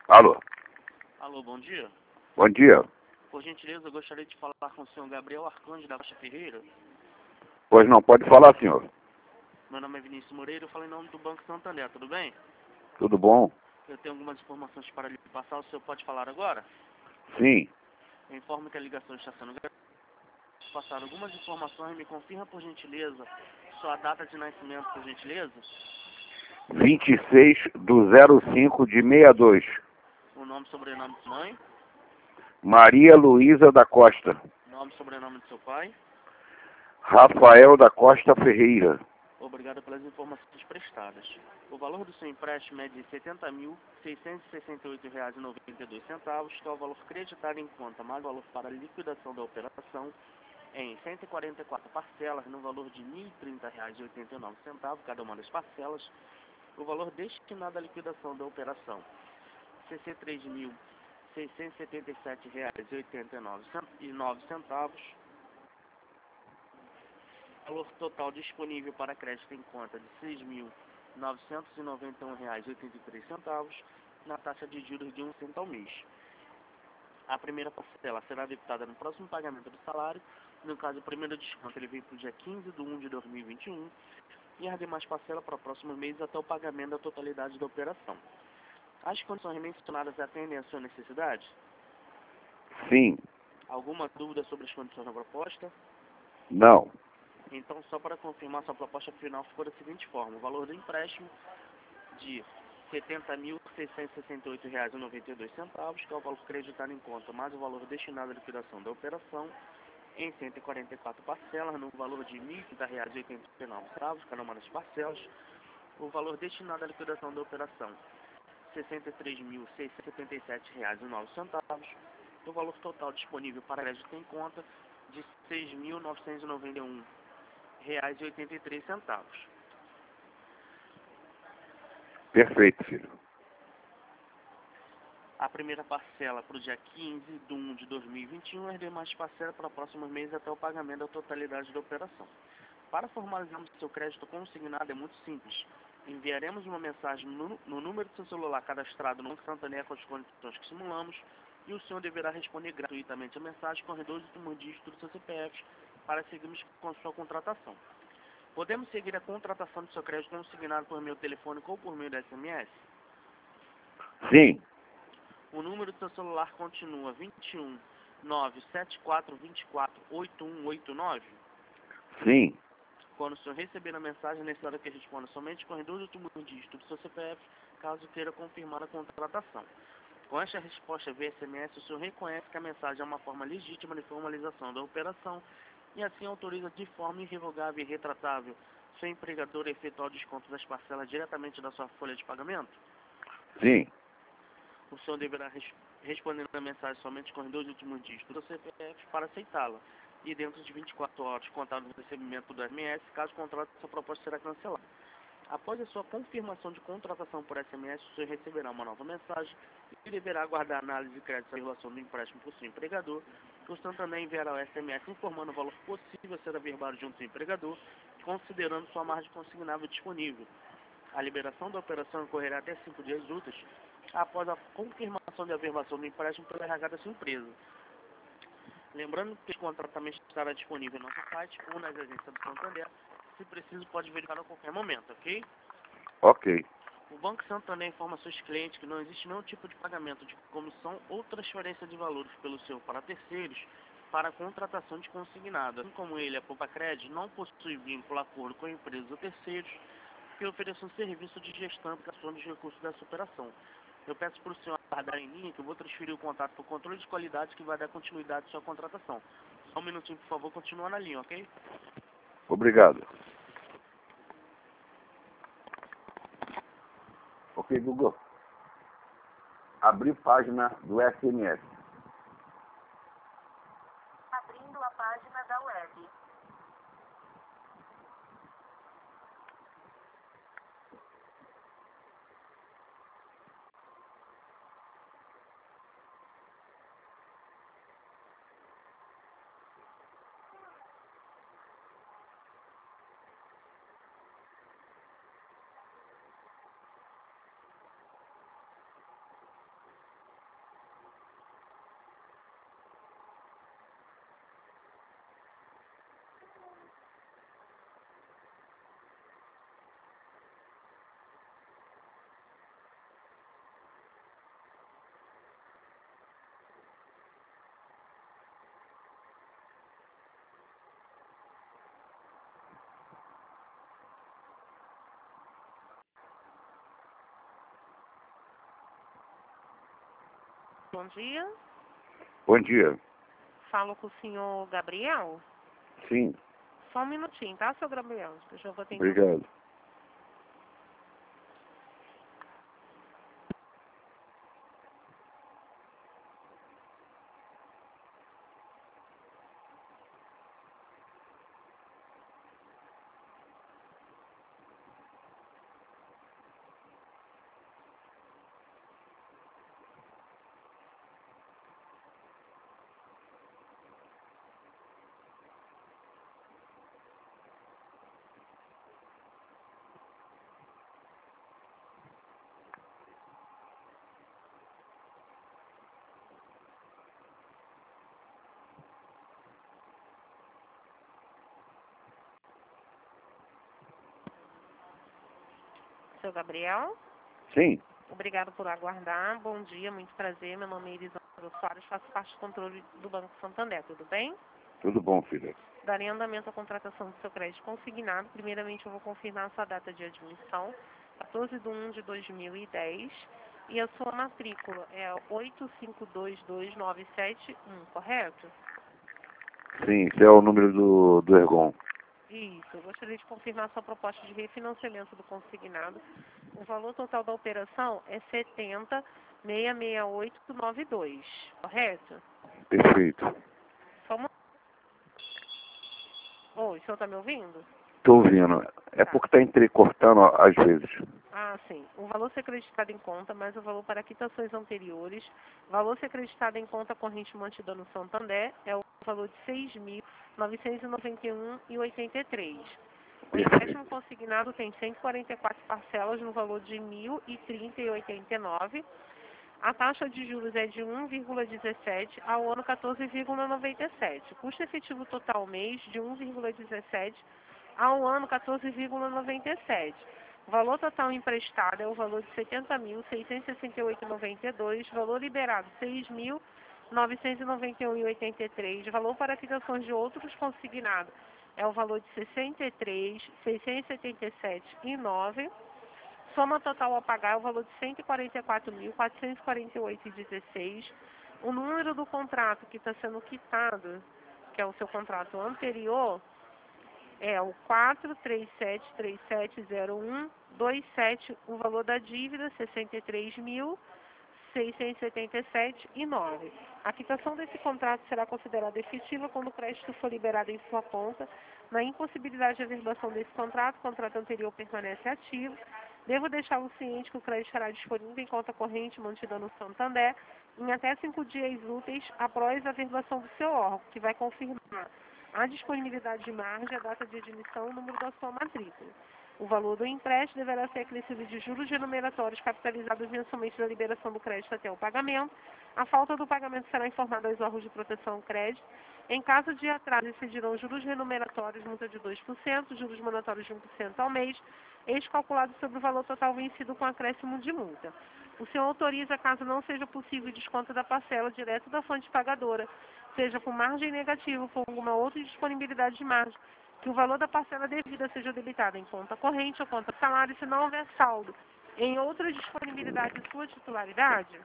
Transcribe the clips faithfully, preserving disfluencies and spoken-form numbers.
Alô, Alô, bom dia. bom dia. Por gentileza, eu gostaria de falar com o senhor Gabriel Arcanjo da Costa Ferreira. Pois não, pode falar, senhor. Meu nome é Vinícius Moreira, eu falo em nome do Banco Santander, tudo bem? Tudo bom? Eu tenho algumas informações para lhe passar, o senhor pode falar agora? Sim. Eu informo que a ligação está sendo gravada. Passar algumas informações, me confirma por gentileza sua data de nascimento, por gentileza, vinte e seis do zero cinco de sessenta e dois. o nome e sobrenome de sua mãe, Maria Luísa da Costa. nome e sobrenome de seu pai. Rafael da Costa Ferreira. Obrigado pelas informações prestadas. O valor do seu empréstimo é de setenta mil seiscentos e sessenta e oito reais e noventa e dois centavos, que é o valor creditado em conta, mais o valor para a liquidação da operação, em cento e quarenta e quatro parcelas, no valor de mil e trinta reais e oitenta e nove centavos, cada uma das parcelas. O valor destinado à liquidação da operação, sessenta e três mil seiscentos e setenta e sete reais e oitenta e nove centavos. Valor total disponível para crédito em conta de seis mil novecentos e noventa e um reais e oitenta e três centavos, na taxa de juros de um cento ao mês. A primeira parcela será debitada no próximo pagamento do salário. No caso, o primeiro desconto ele vem para o dia quinze de um de dois mil e vinte e um e as demais parcelas para o próximo mês até o pagamento da totalidade da operação. As condições mencionadas atendem à sua necessidade? Sim. Alguma dúvida sobre as condições da proposta? Não. Então, só para confirmar, sua proposta final ficou da seguinte forma: o valor do empréstimo de setenta mil seiscentos e sessenta e oito reais e noventa e dois centavos, que é o valor creditado em conta, mais o valor destinado à liquidação da operação, em cento e quarenta e quatro parcelas, no valor de mil e trinta reais e oitenta e nove centavos, cada uma das parcelas. O valor destinado à liquidação da operação, sessenta e três mil seiscentos e setenta e sete reais e nove centavos. O valor total disponível para crédito em conta, de seis mil novecentos e noventa e um reais e oitenta e três centavos. Perfeito, filho. A primeira parcela para o dia quinze de um de dois mil e vinte e um, as demais parcelas para o próximo mês até o pagamento da totalidade da operação. Para formalizarmos seu crédito consignado é muito simples. Enviaremos uma mensagem no, no número do seu celular cadastrado no Banco Santander com as condições que simulamos, e o senhor deverá responder gratuitamente a mensagem com os dois últimos dígitos do seu C P F para seguirmos com sua contratação. Podemos seguir a contratação do seu crédito consignado por meio telefônico ou por meio da S M S? Sim. O número do seu celular continua vinte e um, nove sete quatro dois quatro, oito um oito nove? Sim. Quando o senhor receber a mensagem, é necessário que responda somente com os dois últimos dígitos do seu C P F, caso queira confirmar a contratação. Com esta resposta via S M S, o senhor reconhece que a mensagem é uma forma legítima de formalização da operação e assim autoriza de forma irrevogável e retratável seu empregador a efetuar o desconto das parcelas diretamente da sua folha de pagamento? Sim. O senhor deverá res responder a mensagem somente com os dois últimos dígitos do C P F para aceitá-la, e dentro de vinte e quatro horas, contado do recebimento do S M S, caso contrário, sua proposta será cancelada. Após a sua confirmação de contratação por S M S, o senhor receberá uma nova mensagem e deverá aguardar a análise de crédito da relação do empréstimo por seu empregador. O Santander enviará o S M S informando o valor possível a ser averbado junto ao empregador, considerando sua margem consignável disponível. A liberação da operação ocorrerá até cinco dias úteis após a confirmação de averbação do empréstimo pela R H da sua empresa. Lembrando que o contrato também estará disponível no nosso site ou nas agências do Santander. Se preciso, pode verificar a qualquer momento, ok? Ok. O Banco Santander informa seus clientes que não existe nenhum tipo de pagamento de comissão ou transferência de valores pelo seu para terceiros para a contratação de consignado. Assim como ele, a Poupa Crédito, não possui vínculo, acordo com empresas ou terceiros que ofereçam serviço de gestão e aplicação dos recursos dessa operação. Eu peço para o senhor aguardar em linha que eu vou transferir o contato para o controle de qualidade que vai dar continuidade à sua contratação. Só um minutinho, por favor, continua na linha, ok? Obrigado. Ok, Google. Abrir página do S M S. Abrindo a página da web. bom dia. Bom dia. Falo com o senhor Gabriel. Sim, Só um minutinho, tá, seu Gabriel? Eu já vou tentar. obrigado. Seu Gabriel, Sim, obrigado por aguardar. Bom dia, muito prazer. Meu nome é Elisandro Soares, faço parte do controle do Banco Santander, tudo bem? tudo bom, filha. Darei andamento à contratação do seu crédito consignado. Primeiramente, eu vou confirmar a sua data de admissão, quatorze de um de dois mil e dez. E a sua matrícula é oito cinco dois dois nove sete um, correto? Sim, esse é o número do, do Ergon. Isso. Eu gostaria de confirmar a sua proposta de refinanciamento do consignado. O valor total da operação é setenta mil seiscentos e sessenta e oito vírgula noventa e dois, correto? Perfeito. Só uma... Oi, o senhor está me ouvindo? Estou ouvindo. É Tá. porque está entrecortando às vezes. Ah, sim. O valor ser acreditado em conta, mais o valor para quitações anteriores. O valor ser acreditado em conta corrente mantida no Santander é o valor de seis mil novecentos e noventa e um reais e oitenta e três centavos. O empréstimo consignado tem cento e quarenta e quatro parcelas no valor de mil e trinta reais e oitenta e nove centavos. A taxa de juros é de um vírgula dezessete ao ano quatorze vírgula noventa e sete. Custo efetivo total mês de um vírgula dezessete ao ano quatorze vírgula noventa e sete. O valor total emprestado é o valor de setenta mil seiscentos e sessenta e oito reais e noventa e dois centavos. Valor liberado seis mil novecentos e noventa e um reais e oitenta e três centavos. Valor para quitações de outros consignados é o valor de sessenta e três mil seiscentos e setenta e sete reais e nove centavos. Soma total a pagar é o valor de cento e quarenta e quatro mil quatrocentos e quarenta e oito reais e dezesseis centavos. O número do contrato que está sendo quitado, que é o seu contrato anterior, é o quatro três sete três sete zero um dois sete. O valor da dívida, sessenta e três mil seiscentos e setenta e sete reais e nove centavos. A quitação desse contrato será considerada efetiva quando o crédito for liberado em sua conta. Na impossibilidade de averbação desse contrato, o contrato anterior permanece ativo. Devo deixá-lo ciente que o crédito estará disponível em conta corrente mantida no Santander em até cinco dias úteis após a averbação do seu órgão, que vai confirmar a disponibilidade de margem, a data de admissão e o número da sua matrícula. O valor do empréstimo deverá ser acrescido de juros remuneratórios capitalizados mensalmente da liberação do crédito até o pagamento. A falta do pagamento será informada aos órgãos de proteção ao crédito. Em caso de atraso, incidirão juros remuneratórios, multa de dois por cento, juros mandatórios de um por cento ao mês, ex-calculado sobre o valor total vencido com acréscimo de multa. O senhor autoriza, caso não seja possível, desconto da parcela direto da fonte pagadora, seja por margem negativa ou por alguma outra disponibilidade de margem, que o valor da parcela devida seja debitado em conta corrente ou conta salário, se não houver saldo em outra disponibilidade de sua titularidade?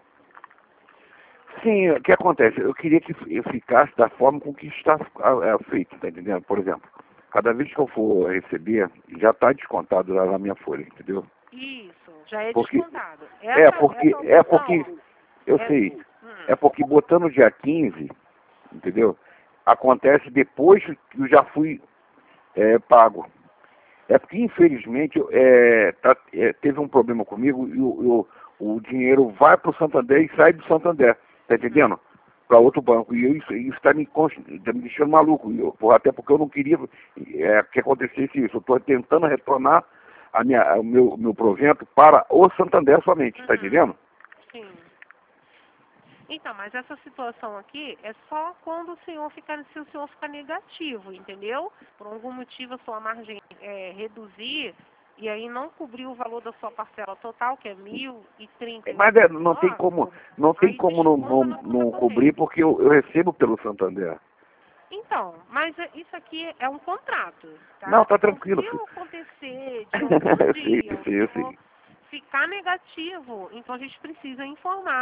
Sim, o que acontece? Eu queria que eu ficasse da forma com que está é, feito, tá entendendo? Por exemplo, cada vez que eu for receber, já está descontado lá na minha folha, entendeu? Isso, já é Porque- descontado. É Essa, porque, essa é opção, porque, eu é- sei, hum, é porque botando dia quinze, entendeu? Acontece depois que eu já fui é, pago. É porque, infelizmente, é, tá- é, teve um problema comigo e o, o, o dinheiro vai para o Santander e sai do Santander, tá entendendo? Para outro banco. E isso está me, cons- tá me deixando maluco. E eu- por- até porque eu não queria é, que acontecesse isso. Eu estou tentando retornar a minha, o meu, meu provento para o Santander somente, tá Uhum. entendendo? sim. Então, mas essa situação aqui é só quando o senhor ficar, se o senhor ficar negativo, entendeu? Por algum motivo a sua margem é, reduzir e aí não cobrir o valor da sua parcela total, que é mil e trinta. Mas é, não tem como, não tem Aí como não, desconta não, na conta não corrente. cobrir porque eu, eu recebo pelo Santander. Então, mas é- isso aqui é um contrato, tá? Não, tá Então, tranquilo, se filho. acontecer de algum Eu sei, dia eu o sei, eu senhor sei. ficar negativo, então a gente precisa informar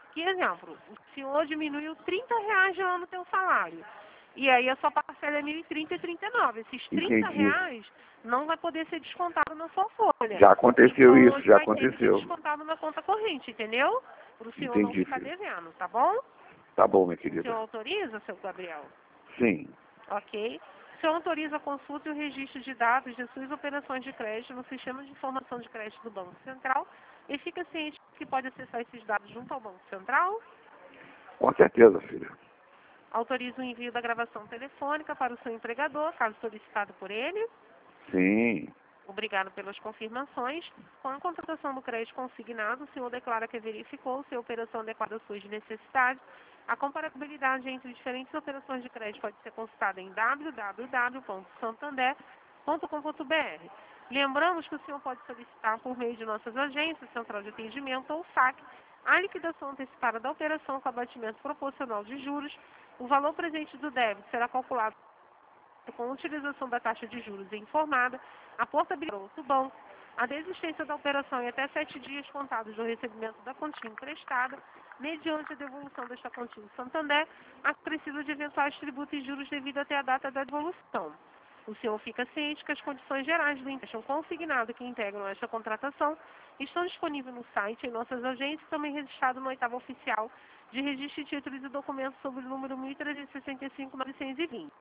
Que exemplo, o senhor diminuiu trinta reais de ano no teu salário. E aí a sua parcela é mil e trinta e trinta e nove. Esses trinta reais não vai poder ser descontado na sua folha. Já aconteceu então, isso, já vai ter que ser aconteceu. descontado na conta corrente, entendeu? Para o senhor Entendi, não ficar filho. devendo, tá bom? Tá bom, minha O senhor querida. autoriza, seu Gabriel? Sim. Ok. O senhor autoriza a consulta e o registro de dados de suas operações de crédito no sistema de informação de crédito do Banco Central e fica ciente que pode acessar esses dados junto ao Banco Central? Com certeza, filha. Autoriza o envio da gravação telefônica para o seu empregador, caso solicitado por ele? Sim. Obrigado pelas confirmações. Com a contratação do crédito consignado, o senhor declara que verificou se a operação adequada às suas necessidades. A comparabilidade entre diferentes operações de crédito pode ser consultada em w w w ponto santander ponto com ponto b r. Lembramos que o senhor pode solicitar por meio de nossas agências, Central de Atendimento ou S A C, a liquidação antecipada da operação com abatimento proporcional de juros. O valor presente do débito será calculado com a utilização da taxa de juros informada, a portabilidade do banco, a desistência da operação em até sete dias contados do recebimento da quantia emprestada, mediante a devolução desta quantia em Santander, acrescido de eventuais tributos e juros devido até a data da devolução. O senhor fica ciente que as condições gerais do empréstimo consignado que integram esta contratação estão disponíveis no site em nossas agências, também registrado no oitavo oficial de registro de títulos e documentos sob o número mil trezentos e sessenta e cinco ponto novecentos e vinte.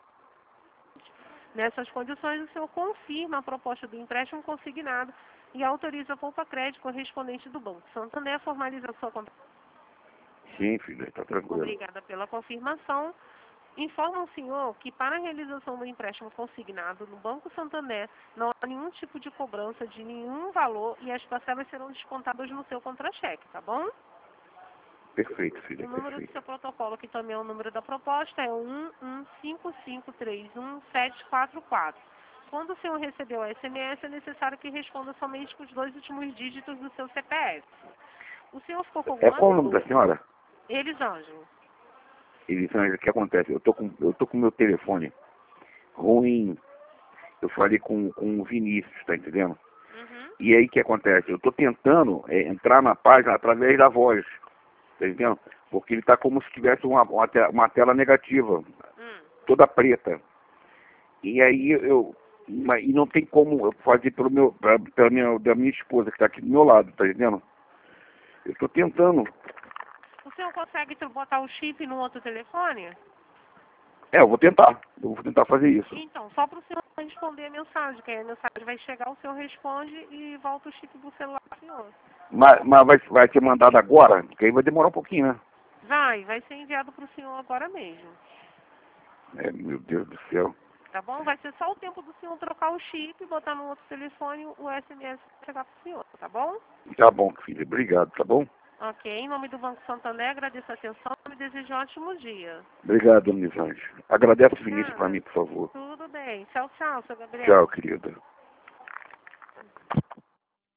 Nessas condições, o senhor confirma a proposta do empréstimo consignado e autoriza a poupa crédito correspondente do Banco Santander a formalizar sua contratação. Sim, filha, está tranquilo. Obrigada pela confirmação. Informa o senhor que para a realização do empréstimo consignado no Banco Santander não há nenhum tipo de cobrança de nenhum valor e as parcelas serão descontadas no seu contra-cheque, tá bom? Perfeito, filha, O número do perfeito. seu protocolo, que também é o número da proposta, é um um cinco cinco três um sete quatro quatro. Quando o senhor recebeu o S M S, é necessário que responda somente com os dois últimos dígitos do seu C P F. O senhor ficou com É alguma qual o nome da dúvida? senhora? Elisângelo. Elisângela, o que acontece? Eu tô com eu tô com meu telefone ruim. Eu falei com, com o Vinícius, tá entendendo? Uhum. E aí o que acontece? Eu tô tentando é, entrar na página através da voz, tá entendendo? Porque ele tá como se tivesse uma, uma, te- uma tela negativa, Hum. toda preta. E aí eu. Mas, e não tem como eu fazer pelo meu, pra, pela minha, da minha esposa que tá aqui do meu lado, tá entendendo? Eu tô tentando. O senhor consegue tr- botar o chip no outro telefone? É, eu vou tentar. Eu vou tentar fazer isso. Então, só para o senhor responder a mensagem, que aí a mensagem vai chegar, o senhor responde e volta o chip pro celular do senhor. Mas, mas vai, vai ser mandado agora? Porque aí vai demorar um pouquinho, né? Vai, vai ser enviado para o senhor agora mesmo. É, meu Deus do céu. Tá bom? Vai ser só o tempo do senhor trocar o chip, botar no outro telefone, o S M S vai chegar pro senhor, tá bom? Tá bom, filho. Obrigado, tá bom? Ok, em nome do Banco Santander, agradeço a atenção e desejo um ótimo dia. Obrigado, Dona Elisângela. Agradece o Vinícius Nada. pra mim, por favor. Tudo bem. Tchau, tchau, seu Gabriel. Tchau, querida.